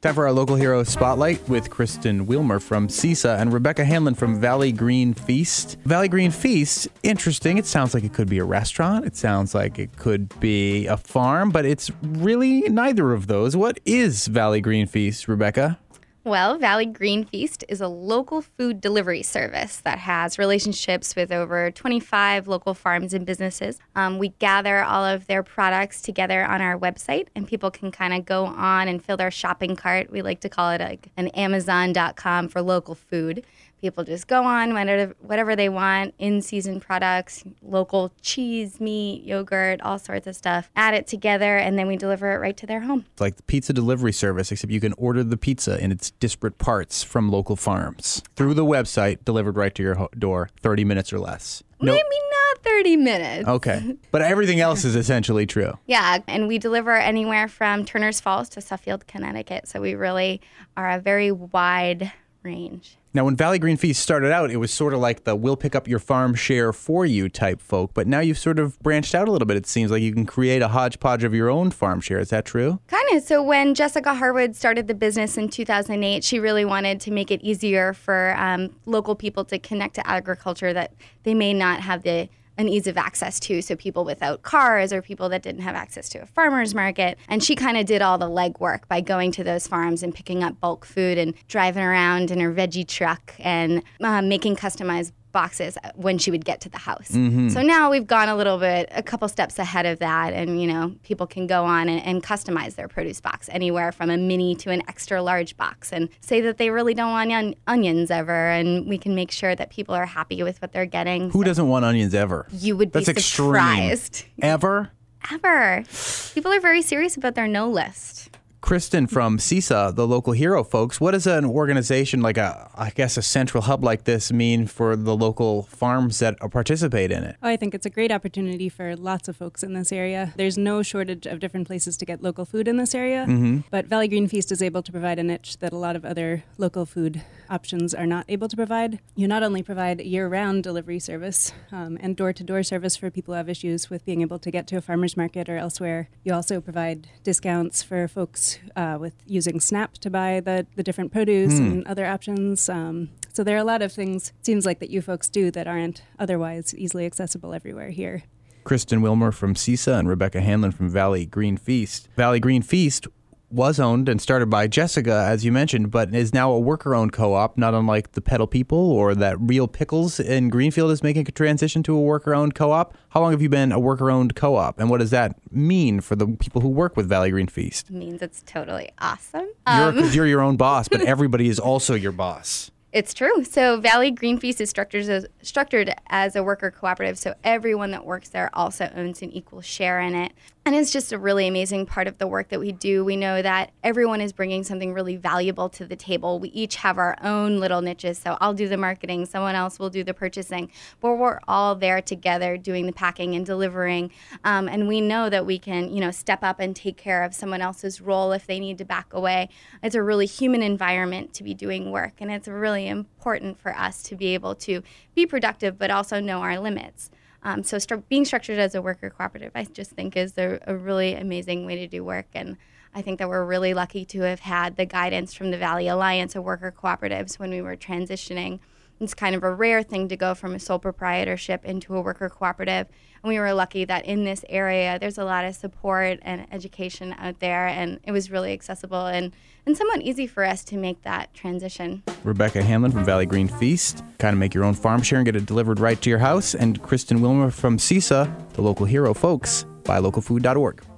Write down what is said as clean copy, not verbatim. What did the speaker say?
Time for our local hero spotlight with Kristen Wilmer from CISA and Rebecca Hanlon from Valley Green Feast. Valley Green Feast, interesting. It sounds like it could be a restaurant. It sounds like it could be a farm, but it's really neither of those. What is Valley Green Feast, Rebecca? Well, Valley Green Feast is a local food delivery service that has relationships with over 25 local farms and businesses. We gather all of their products together on our website, and people can kind of go on and fill their shopping cart. We like to call it like an Amazon.com for local food. People just go on, whatever they want, in-season products, local cheese, meat, yogurt, all sorts of stuff. Add it together, and then we deliver it right to their home. It's like the pizza delivery service, except you can order the pizza in its disparate parts from local farms through the website, delivered right to your door, 30 minutes or less. Maybe not 30 minutes. Okay. But everything else is essentially true. Yeah, and we deliver anywhere from Turners Falls to Suffield, Connecticut. So we really are a very wide range. Now, when Valley Green Feast started out, it was sort of like the we'll pick up your farm share for you type folk. But now you've sort of branched out a little bit. It seems like you can create a hodgepodge of your own farm share. Is that true? Kind of. So when Jessica Harwood started the business in 2008, she really wanted to make it easier for local people to connect to agriculture that they may not have an ease of access to, so people without cars or people that didn't have access to a farmer's market. And she kind of did all the legwork by going to those farms and picking up bulk food and driving around in her veggie truck and making customized boxes when she would get to the house. Mm-hmm. So now we've gone a couple steps ahead of that, and people can go on and customize their produce box anywhere from a mini to an extra large box and say that they really don't want onions ever, and we can make sure that people are happy with what they're getting. Who doesn't want onions ever? You would be surprised. Extreme. Ever? People are very serious about their no list. Kristen from CISA, the local hero folks, what does an organization like a central hub like this mean for the local farms that participate in it? Oh, I think it's a great opportunity for lots of folks in this area. There's no shortage of different places to get local food in this area, but Valley Green Feast is able to provide a niche that a lot of other local food options are not able to provide. You not only provide year-round delivery service and door-to-door service for people who have issues with being able to get to a farmer's market or elsewhere, you also provide discounts for folks with using SNAP to buy the different produce and other options. So there are a lot of things, it seems like, that you folks do that aren't otherwise easily accessible everywhere here. Kristen Wilmer from CISA and Rebecca Hanlon from Valley Green Feast. Valley Green Feast was owned and started by Jessica, as you mentioned, but is now a worker-owned co-op, not unlike the Pedal People or that Real Pickles in Greenfield is making a transition to a worker-owned co-op. How long have you been a worker-owned co-op, and what does that mean for the people who work with Valley Green Feast? It means it's totally awesome. You're your own boss, but everybody is also your boss. It's true. So Valley Green Feast is structured as a worker cooperative, so everyone that works there also owns an equal share in it. And it's just a really amazing part of the work that we do. We know that everyone is bringing something really valuable to the table. We each have our own little niches. So I'll do the marketing, someone else will do the purchasing, but we're all there together doing the packing and delivering. And we know that we can, step up and take care of someone else's role if they need to back away. It's a really human environment to be doing work, and it's really important for us to be able to be productive, but also know our limits. So being structured as a worker cooperative, I just think is a really amazing way to do work. And I think that we're really lucky to have had the guidance from the Valley Alliance of Worker Cooperatives when we were transitioning. It's kind of a rare thing to go from a sole proprietorship into a worker cooperative. And we were lucky that in this area, there's a lot of support and education out there. And it was really accessible and somewhat easy for us to make that transition. Rebecca Hanlon from Valley Green Feast. Kind of make your own farm share and get it delivered right to your house. And Kristen Wilmer from CISA, the local hero folks, buylocalfood.org.